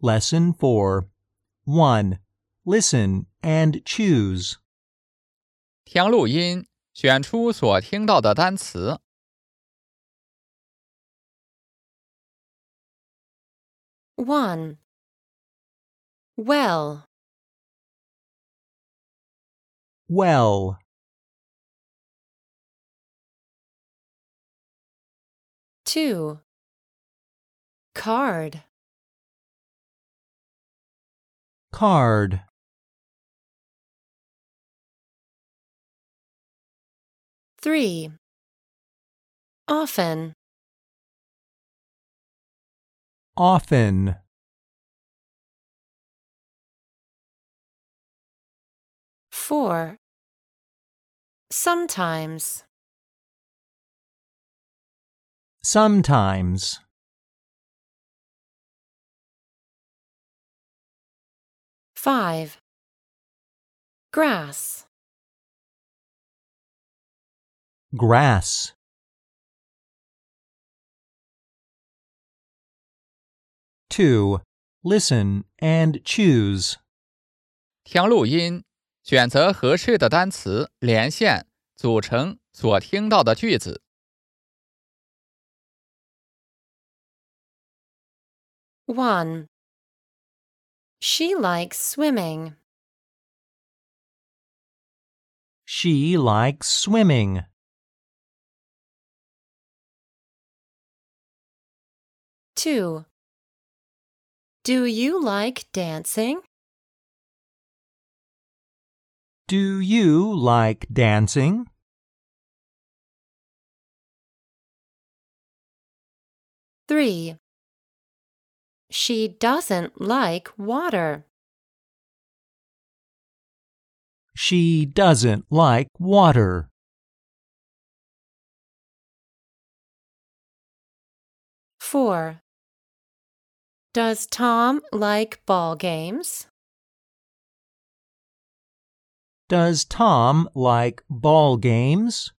Lesson 4. 1. Listen and choose. 听录音，选出所听到的单词。 1. Well. Well. 2. Card. Card. 3. Often. Often. 4. Sometimes. Sometimes. 5. Grass. Grass. 2. Listen and choose. 听录音，选择合适的单词，连线，组成所听到的句子。 1. She likes swimming. She likes swimming. 2. Do you like dancing? Do you like dancing? 3. She doesn't like water. She doesn't like water. 4. Does Tom like ball games? Does Tom like ball games?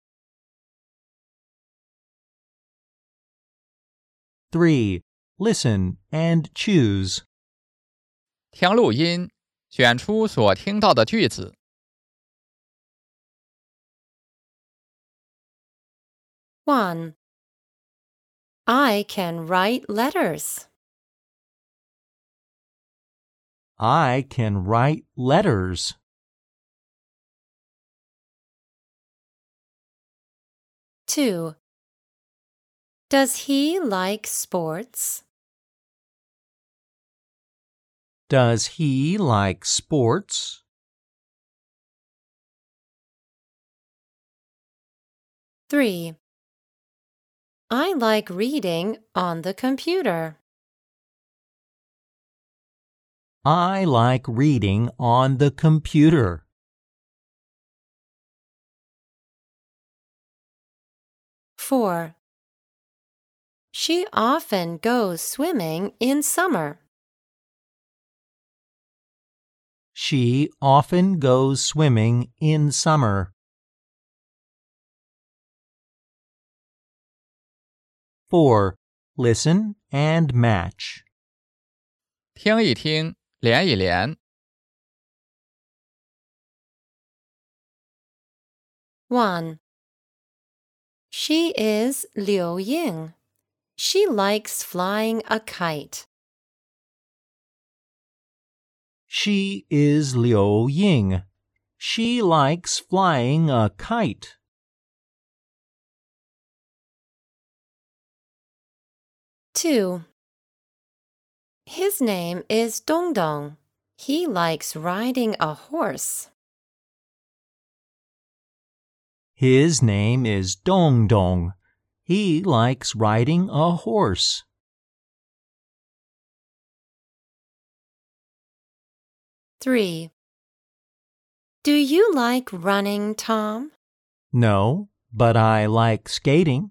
3. Listen and choose. 听录音，选出所听到的句子。 1. I can write letters. I can write letters. 2. Does he like sports? Does he like sports? 3. I like reading on the computer. I like reading on the computer. 4. She often goes swimming in summer. She often goes swimming in summer. 4. Listen and match. 听一听，连一连。 1. She is Liu Ying. She likes flying a kite. She is Liu Ying. She likes flying a kite. 2. His name is Dongdong. He likes riding a horse. His name is Dongdong. He likes riding a horse. 3. Do you like running, Tom? No, but I like skating.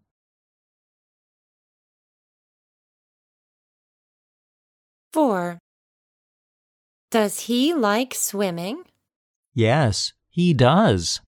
4. Does he like swimming? Yes, he does.